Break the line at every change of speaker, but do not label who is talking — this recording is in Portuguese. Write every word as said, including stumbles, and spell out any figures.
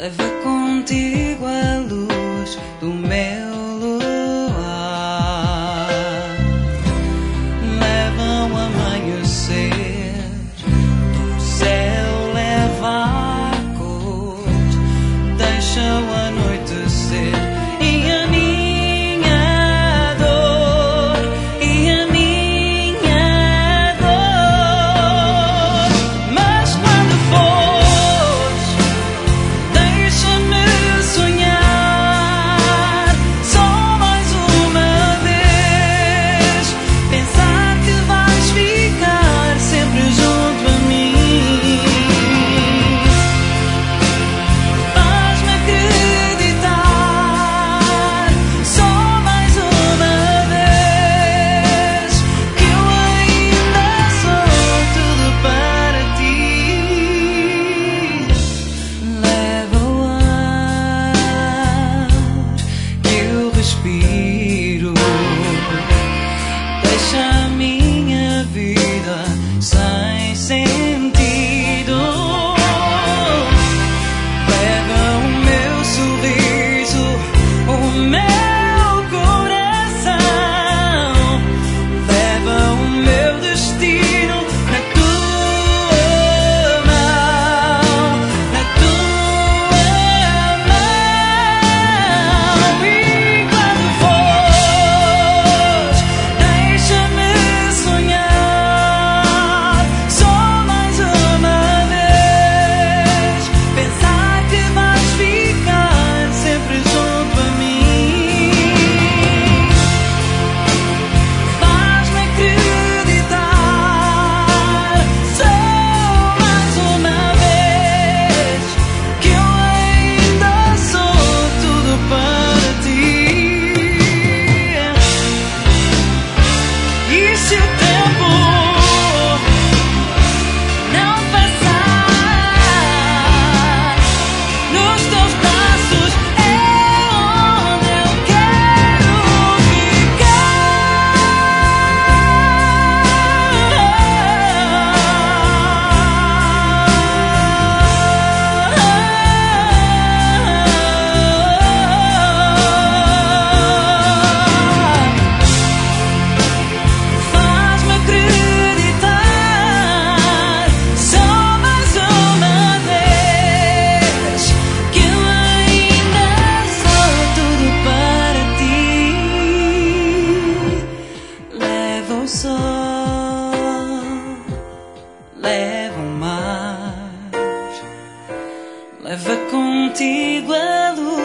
Leva contigo a luz do meu luar. Leva o amanhecer do céu, leva a cor, deixa o anoitecer. E a minha dor, e a minha dor. Mas quando fores, deixa-me sonhar só mais uma vez. Pensar que vais ficar sempre junto a mim. Faz-me acreditar só mais uma vez que eu ainda sou tudo para ti. Leva o ar que eu respiro, deixa a minha vida sem sentido. Leva o meu sorriso, o meu coração. Leva o meu destino na tua mão, na tua mão. E quando fores, deixa-me sonhar só mais uma vez. Pensar que vais ficar sempre junto a mim. Faz-me acreditar só mais uma vez que eu ainda sou tudo para ti. E se o tempo não passar, nos teus braços é onde eu quero Faz-me acreditar só mais uma vez que eu ainda sou tudo para ti. Leva o sol, leva o mar, leva contigo a luz